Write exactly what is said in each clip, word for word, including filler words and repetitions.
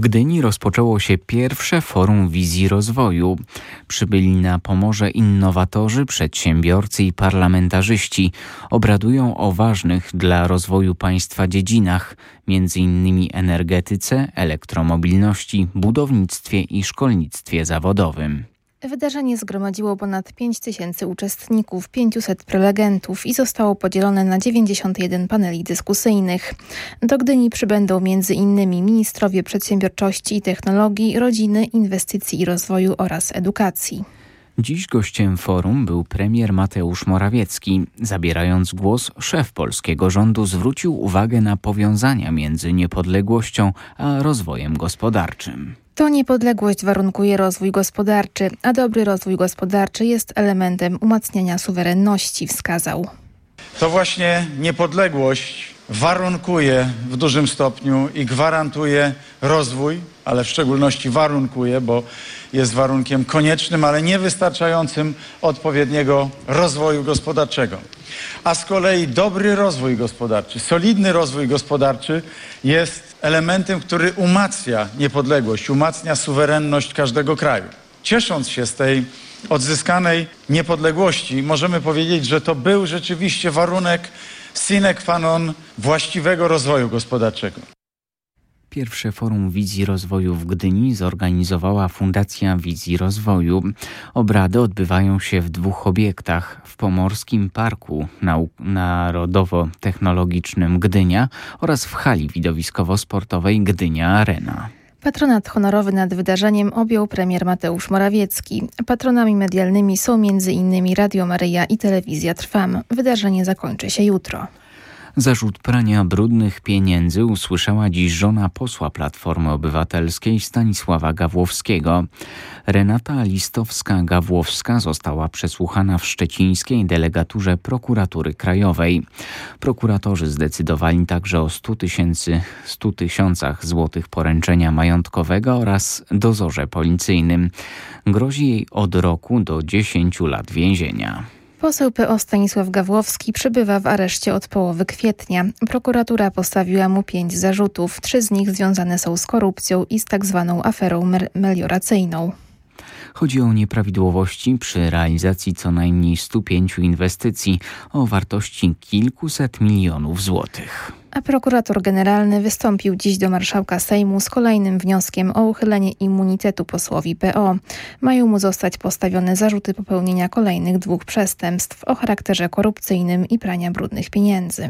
W Gdyni rozpoczęło się pierwsze forum wizji rozwoju. Przybyli na Pomorze innowatorzy, przedsiębiorcy i parlamentarzyści. Obradują o ważnych dla rozwoju państwa dziedzinach, między innymi energetyce, elektromobilności, budownictwie i szkolnictwie zawodowym. Wydarzenie zgromadziło ponad pięć tysięcy uczestników, pięciuset prelegentów i zostało podzielone na dziewięćdziesiąt jeden paneli dyskusyjnych. Do Gdyni przybędą między innymi ministrowie przedsiębiorczości i technologii, rodziny, inwestycji i rozwoju oraz edukacji. Dziś gościem forum był premier Mateusz Morawiecki. Zabierając głos, szef polskiego rządu zwrócił uwagę na powiązania między niepodległością a rozwojem gospodarczym. To niepodległość warunkuje rozwój gospodarczy, a dobry rozwój gospodarczy jest elementem umacniania suwerenności, wskazał. To właśnie niepodległość warunkuje w dużym stopniu i gwarantuje rozwój, ale w szczególności warunkuje, bo jest warunkiem koniecznym, ale niewystarczającym odpowiedniego rozwoju gospodarczego. A z kolei dobry rozwój gospodarczy, solidny rozwój gospodarczy jest elementem, który umacnia niepodległość, umacnia suwerenność każdego kraju. Ciesząc się z tej odzyskanej niepodległości, możemy powiedzieć, że to był rzeczywiście warunek sine qua non właściwego rozwoju gospodarczego. Pierwsze forum wizji rozwoju w Gdyni zorganizowała Fundacja Wizji Rozwoju. Obrady odbywają się w dwóch obiektach: w Pomorskim Parku Nauk- Narodowo-Technologicznym Gdynia oraz w hali widowiskowo-sportowej Gdynia Arena. Patronat honorowy nad wydarzeniem objął premier Mateusz Morawiecki. Patronami medialnymi są między innymi Radio Maryja i Telewizja Trwam. Wydarzenie zakończy się jutro. Zarzut prania brudnych pieniędzy usłyszała dziś żona posła Platformy Obywatelskiej Stanisława Gawłowskiego. Renata Listowska-Gawłowska została przesłuchana w szczecińskiej delegaturze Prokuratury Krajowej. Prokuratorzy zdecydowali także o stu tysiącach złotych poręczenia majątkowego oraz dozorze policyjnym. Grozi jej od roku do dziesięciu lat więzienia. Poseł P O Stanisław Gawłowski przebywa w areszcie od połowy kwietnia. Prokuratura postawiła mu pięć zarzutów. Trzy z nich związane są z korupcją i z tak zwaną aferą melioracyjną. Chodzi o nieprawidłowości przy realizacji co najmniej stu pięciu inwestycji o wartości kilkuset milionów złotych. A prokurator generalny wystąpił dziś do marszałka Sejmu z kolejnym wnioskiem o uchylenie immunitetu posłowi P O. Mają mu zostać postawione zarzuty popełnienia kolejnych dwóch przestępstw o charakterze korupcyjnym i prania brudnych pieniędzy.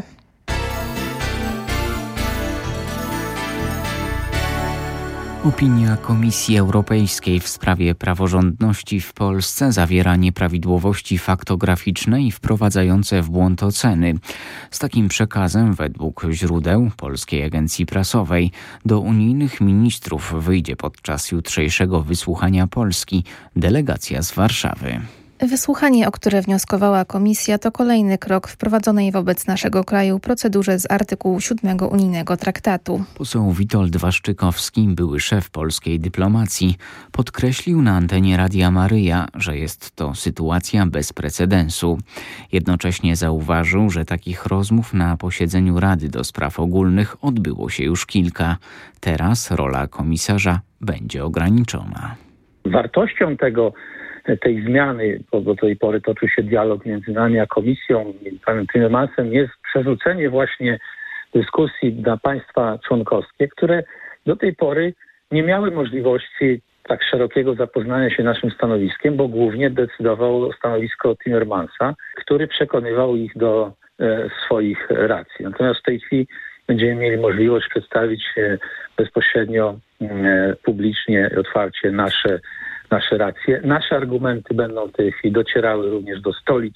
Opinia Komisji Europejskiej w sprawie praworządności w Polsce zawiera nieprawidłowości faktograficzne i wprowadzające w błąd oceny. Z takim przekazem, według źródeł Polskiej Agencji Prasowej, do unijnych ministrów wyjdzie podczas jutrzejszego wysłuchania Polski delegacja z Warszawy. Wysłuchanie, o które wnioskowała komisja, to kolejny krok w prowadzonej wobec naszego kraju procedurze z artykułu siódmego unijnego traktatu. Poseł Witold Waszczykowski, były szef polskiej dyplomacji, podkreślił na antenie Radia Maryja, że jest to sytuacja bez precedensu. Jednocześnie zauważył, że takich rozmów na posiedzeniu Rady do Spraw Ogólnych odbyło się już kilka. Teraz rola komisarza będzie ograniczona. Wartością tego tej zmiany, bo do tej pory toczył się dialog między nami a komisją i panem Timmermansem, jest przerzucenie właśnie dyskusji na państwa członkowskie, które do tej pory nie miały możliwości tak szerokiego zapoznania się naszym stanowiskiem, bo głównie decydowało stanowisko Timmermansa, który przekonywał ich do e, swoich racji. Natomiast w tej chwili będziemy mieli możliwość przedstawić e, bezpośrednio e, publicznie i otwarcie nasze nasze racje. Nasze argumenty będą w tej chwili docierały również do stolic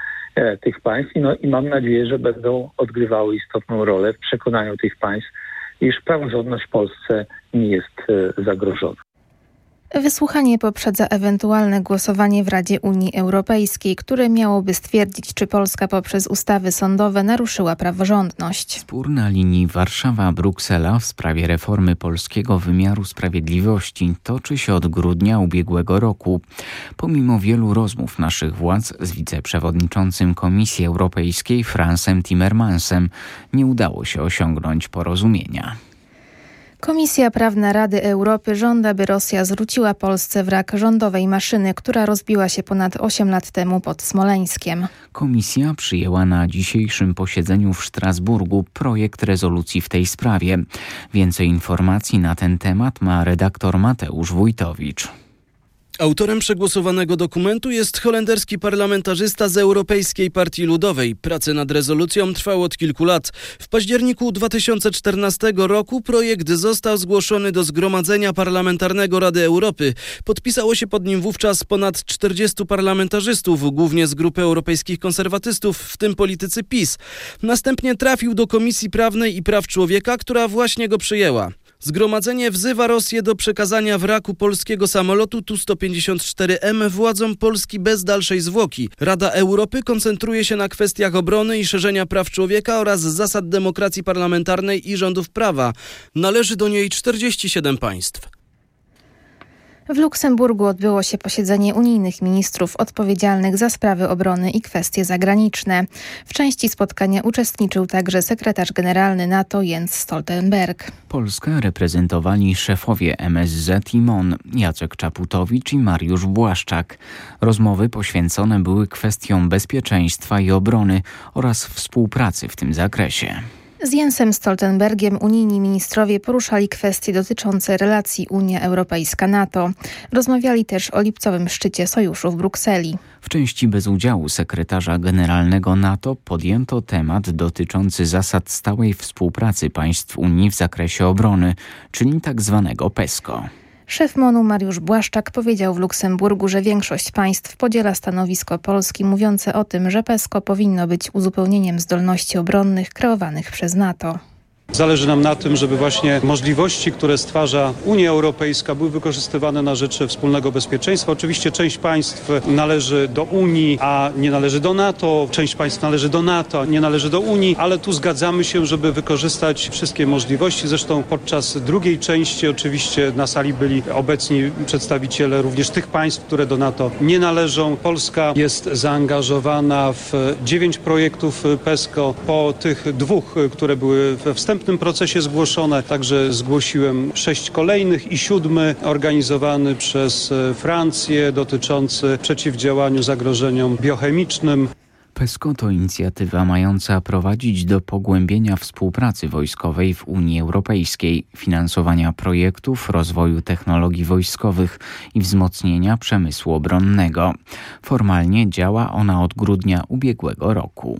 e, tych państw no i mam nadzieję, że będą odgrywały istotną rolę w przekonaniu tych państw, iż praworządność w Polsce nie jest e, zagrożona. Wysłuchanie poprzedza ewentualne głosowanie w Radzie Unii Europejskiej, które miałoby stwierdzić, czy Polska poprzez ustawy sądowe naruszyła praworządność. Spór na linii Warszawa-Bruksela w sprawie reformy polskiego wymiaru sprawiedliwości toczy się od grudnia ubiegłego roku. Pomimo wielu rozmów naszych władz z wiceprzewodniczącym Komisji Europejskiej Fransem Timmermansem nie udało się osiągnąć porozumienia. Komisja Prawna Rady Europy żąda, by Rosja zwróciła Polsce wrak rządowej maszyny, która rozbiła się ponad osiem lat temu pod Smoleńskiem. Komisja przyjęła na dzisiejszym posiedzeniu w Strasburgu projekt rezolucji w tej sprawie. Więcej informacji na ten temat ma redaktor Mateusz Wójtowicz. Autorem przegłosowanego dokumentu jest holenderski parlamentarzysta z Europejskiej Partii Ludowej. Prace nad rezolucją trwały od kilku lat. W październiku dwa tysiące czternastego roku projekt został zgłoszony do Zgromadzenia Parlamentarnego Rady Europy. Podpisało się pod nim wówczas ponad czterdziestu parlamentarzystów, głównie z grupy europejskich konserwatystów, w tym politycy PiS. Następnie trafił do Komisji Prawnej i Praw Człowieka, która właśnie go przyjęła. Zgromadzenie wzywa Rosję do przekazania wraku polskiego samolotu Tu sto pięćdziesiąt cztery M władzom Polski bez dalszej zwłoki. Rada Europy koncentruje się na kwestiach obrony i szerzenia praw człowieka oraz zasad demokracji parlamentarnej i rządów prawa. Należy do niej czterdzieści siedem państw. W Luksemburgu odbyło się posiedzenie unijnych ministrów odpowiedzialnych za sprawy obrony i kwestie zagraniczne. W części spotkania uczestniczył także sekretarz generalny NATO Jens Stoltenberg. Polskę reprezentowali szefowie M S Z i M O N Jacek Czaputowicz i Mariusz Błaszczak. Rozmowy poświęcone były kwestiom bezpieczeństwa i obrony oraz współpracy w tym zakresie. Z Jensem Stoltenbergiem unijni ministrowie poruszali kwestie dotyczące relacji Unia Europejska-NATO. Rozmawiali też o lipcowym szczycie sojuszu w Brukseli. W części bez udziału sekretarza generalnego NATO podjęto temat dotyczący zasad stałej współpracy państw Unii w zakresie obrony, czyli tzw. PESCO. Szef M O N-u Mariusz Błaszczak powiedział w Luksemburgu, że większość państw podziela stanowisko Polski mówiące o tym, że PESCO powinno być uzupełnieniem zdolności obronnych kreowanych przez NATO. Zależy nam na tym, żeby właśnie możliwości, które stwarza Unia Europejska, były wykorzystywane na rzecz wspólnego bezpieczeństwa. Oczywiście część państw należy do Unii, a nie należy do NATO. Część państw należy do NATO, a nie należy do Unii, ale tu zgadzamy się, żeby wykorzystać wszystkie możliwości. Zresztą podczas drugiej części oczywiście na sali byli obecni przedstawiciele również tych państw, które do NATO nie należą. Polska jest zaangażowana w dziewięć projektów PESCO. Po tych dwóch, które były we wstępnym W tym procesie zgłoszone, także zgłosiłem sześć kolejnych i siódmy organizowany przez Francję dotyczący przeciwdziałania zagrożeniom biochemicznym. PESCO to inicjatywa mająca prowadzić do pogłębienia współpracy wojskowej w Unii Europejskiej, finansowania projektów, rozwoju technologii wojskowych i wzmocnienia przemysłu obronnego. Formalnie działa ona od grudnia ubiegłego roku.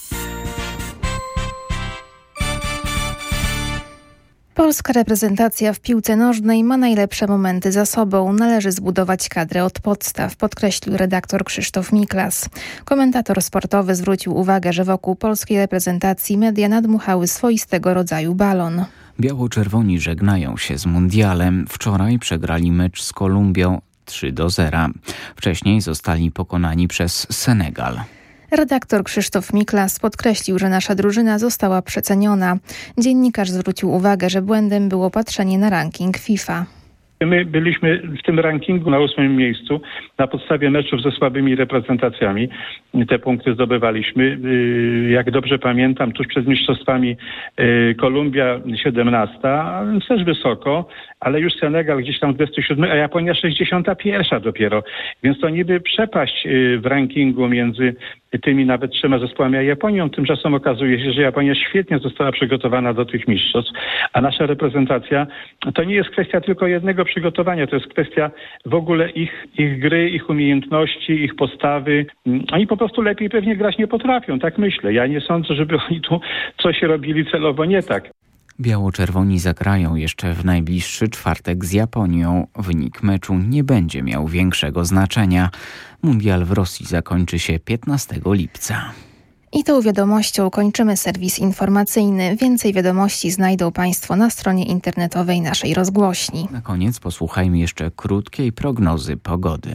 Polska reprezentacja w piłce nożnej ma najlepsze momenty za sobą. Należy zbudować kadrę od podstaw, podkreślił redaktor Krzysztof Miklas. Komentator sportowy zwrócił uwagę, że wokół polskiej reprezentacji media nadmuchały swoistego rodzaju balon. Biało-czerwoni żegnają się z mundialem. Wczoraj przegrali mecz z Kolumbią trzy do zera. Wcześniej zostali pokonani przez Senegal. Redaktor Krzysztof Miklas podkreślił, że nasza drużyna została przeceniona. Dziennikarz zwrócił uwagę, że błędem było patrzenie na ranking FIFA. My byliśmy w tym rankingu na ósmym miejscu na podstawie meczów ze słabymi reprezentacjami. Te punkty zdobywaliśmy. Jak dobrze pamiętam, tuż przed mistrzostwami Kolumbia siedemnasta, też wysoko, ale już Senegal gdzieś tam dwudziesty siódmy, a Japonia sześćdziesiąta pierwsza dopiero. Więc to niby przepaść w rankingu między tymi nawet trzema zespołami a Japonią. Tymczasem okazuje się, że Japonia świetnie została przygotowana do tych mistrzostw, a nasza reprezentacja to nie jest kwestia tylko jednego przygotowania, to jest kwestia w ogóle ich, ich gry, ich umiejętności, ich postawy. Oni po prostu lepiej pewnie grać nie potrafią, tak myślę. Ja nie sądzę, żeby oni tu coś robili celowo nie tak. Biało-czerwoni zagrają jeszcze w najbliższy czwartek z Japonią. Wynik meczu nie będzie miał większego znaczenia. Mundial w Rosji zakończy się piętnastego lipca. I tą wiadomością kończymy serwis informacyjny. Więcej wiadomości znajdą Państwo na stronie internetowej naszej rozgłośni. Na koniec posłuchajmy jeszcze krótkiej prognozy pogody.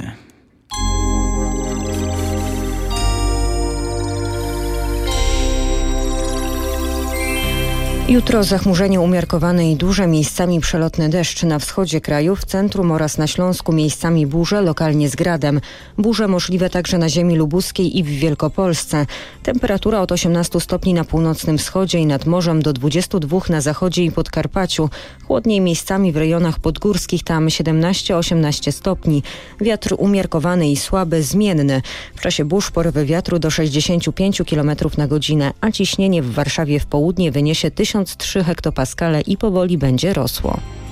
Jutro zachmurzenie umiarkowane i duże, miejscami przelotny deszcz na wschodzie kraju, w centrum oraz na Śląsku miejscami burze, lokalnie z gradem. Burze możliwe także na ziemi lubuskiej i w Wielkopolsce. Temperatura od osiemnastu stopni na północnym wschodzie i nad morzem do dwudziestu dwóch na zachodzie i Podkarpaciu. Chłodniej miejscami w rejonach podgórskich, tam siedemnaście osiemnaście stopni. Wiatr umiarkowany i słaby, zmienny. W czasie burz porywy wiatru do sześćdziesięciu pięciu kilometrów na godzinę, a ciśnienie w Warszawie w południe wyniesie tysiąc trzy hektopaskale i powoli będzie rosło.